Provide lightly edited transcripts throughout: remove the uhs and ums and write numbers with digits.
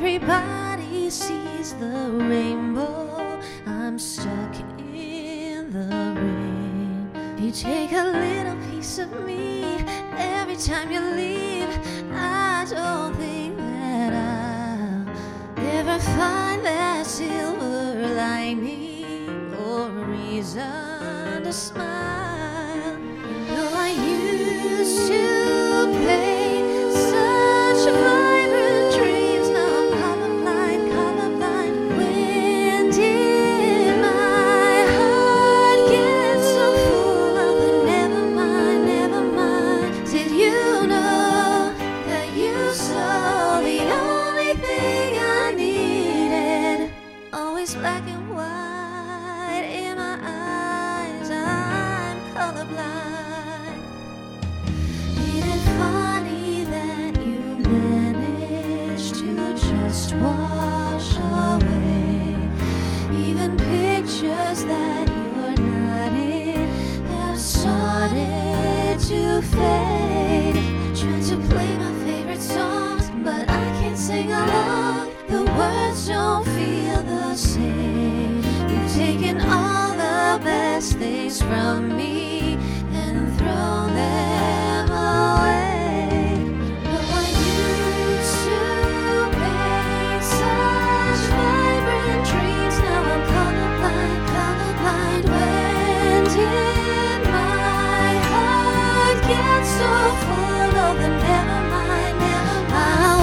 everybody sees the rainbow. I'm stuck in the rain. You take a little piece of me every time you leave. I don't think that I'll ever find that silver lining or reason to smile. You know I used to paint such vibrant dreams. Now I'm colorblind, colorblind. When did my heart get so full of the never mind, never mind? Did you know that you saw the only thing I needed? Always black and white in my eyes. I'm colorblind. Ain't it funny that you managed to just wash away even pictures that you're not in have started to fade? Trying to play my favorite songs, but I can't sing along. The words don't feel the same. You've taken all the best things from me and thrown them away. No, I used to paint such vibrant dreams. Now I'm colorblind, colorblind. When did my heart get so full of the never mind, never mind?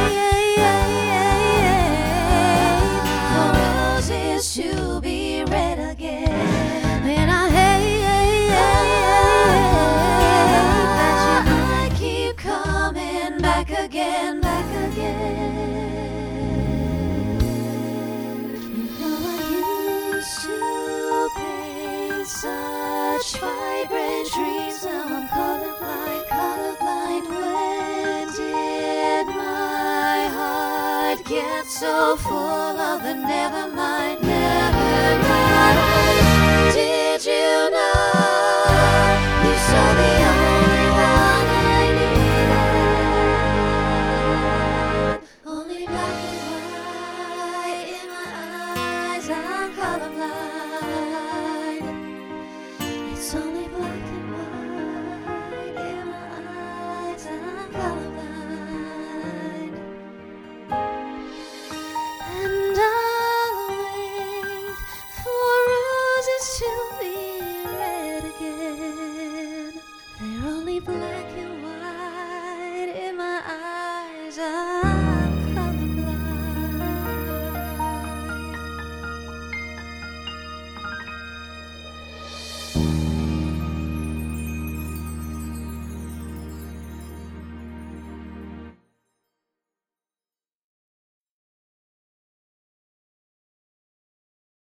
For roses to be red again. And I hate that I keep coming back again, back again. You know I used to paint such vibrant dreams. Now I'm colorblind, colorblind. When did my heart get so full of the never mind, never mind?